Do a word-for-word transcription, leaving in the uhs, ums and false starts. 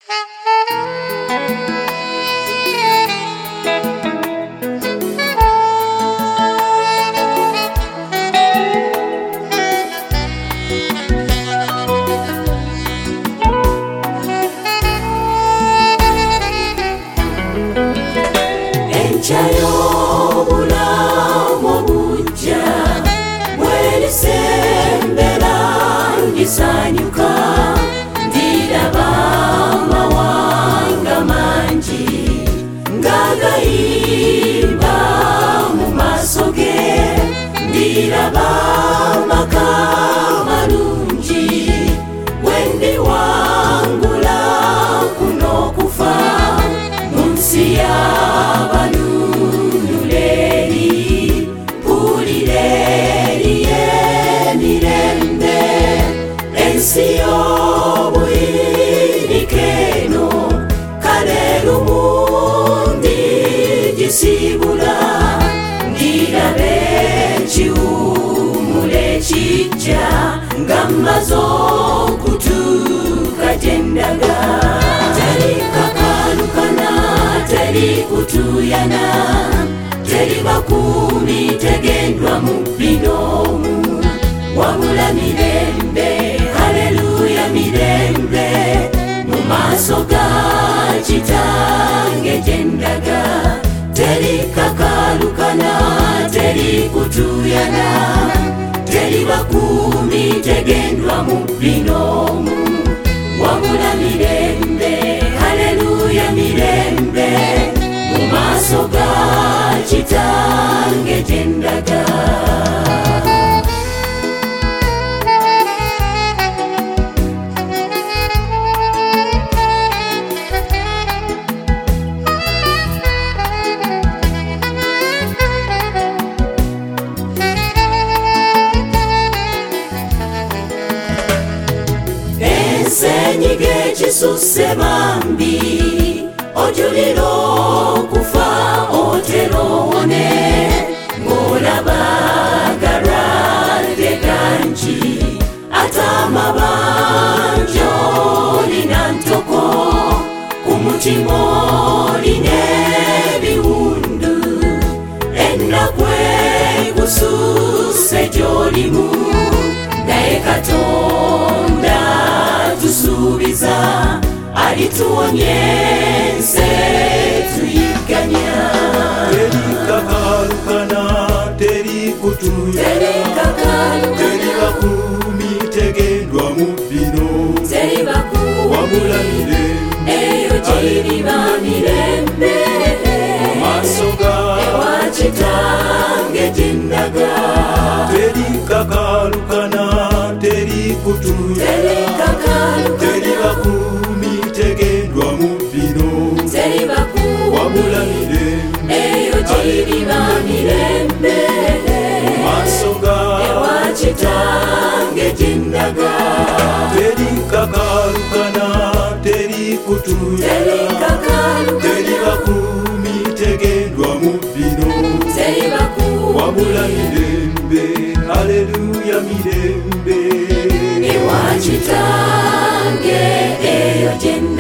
Chayo bulamu bujja bwelisembera ngisanyuka ndiraba amawanga mangi ngagayimba mu maaso ge ndiraba amaka malungi wendiwangula kuno kufa mu nsi y'abantu Siyo buirikeno kalero mundi gisibula ngirabe chiumule chija ngamazo kutuka jendaga teri kakalukana teri kutuyana teri bakumi tegendwa mubinomu wabula mirembe Haleluya mirembe mu maaso ga kitange jendaga teri kakalukana teri kutuyana teri bakumi tegendwa mu binomu wabula mirembe Haleluya mirembe mu maaso ga kitange jendaga Senyige chisuse bambi ojuliro kufa otero one ngolabagara deganji atama banjo linantoko kumutimo linebiwundu enakwe kususe jolimu naekatonda tusubiza alituonyense tuyiganya teri kakalukana teri kutuya teri bakumi tegendwa mubino teri bakumi wabula mirembe eyo jiriba mirembe masoga ewa kitange jendaga teri kakalukana teri kutuya teri bakumi tegendwa mubino teri bakumi wabula mirembe eyo jiriba mirembe masoga ewa kitange jendaga teri kakalukana teri kutuya teri bakumi tegendwa mubino teri bakumi wabula mirembe Haleluya mirembe ewa kitange eyo jendaga